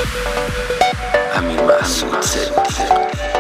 امیر محسود زندی.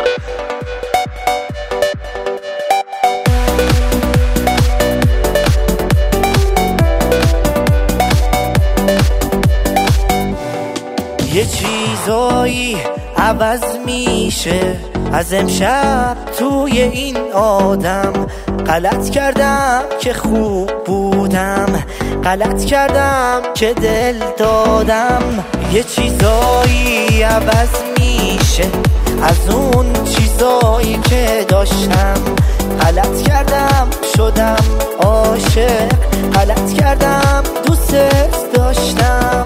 یه چیزایی عوض میشه از امشب توی این آدم. غلط کردم که خوب بودم، غلط کردم که دل دادم. یه چیزایی عوض میشه از اون چیزایی که داشتم. غلط کردم شدم عاشق، غلط کردم دوست داشتم.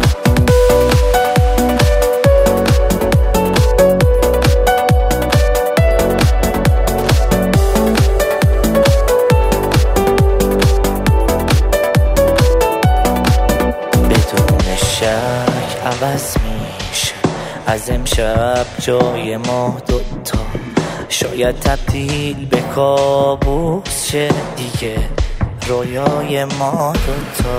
عوض میشه از امشب جای ما دوتا. شاید تبدیل به کابوس شه دیگه رویای ما دوتا.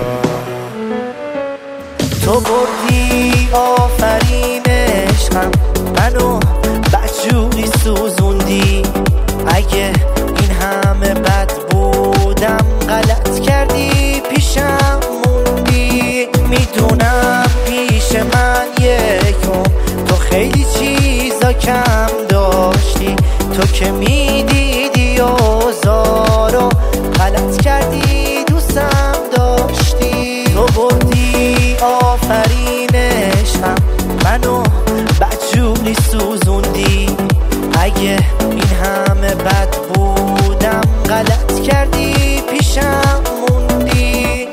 تو بردی آفرین عشقم، منو بدجوری سوزوندی. اگه این همه بد بودم غلط کردی پیشم موندی. میدونم پیش من یکم تو خیلی چیزا کم داشتی. تو که میدیدی اوزارو غلط کردی دوستم داشتی. تو بردی آفرین عشقم، منو بدجوری سوزوندی. اگه این همه بد بودم غلط کردی پیشم موندی.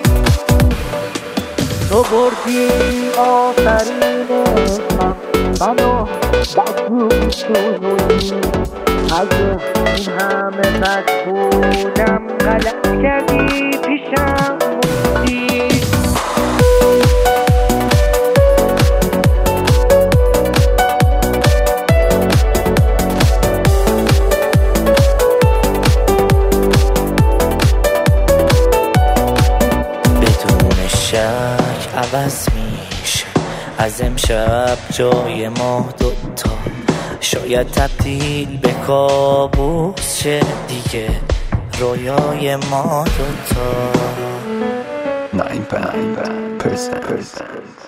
تو بردی آفرین عشقم، منو بدجوری سوزوندی. اگه این همه بد بودم غلط کردی پیشم موندی. بدون شک عوض میشه از امشب جای ما دوتا. شاید تبدیل به کابوس شه دیگه رویای ما دوتا. 9%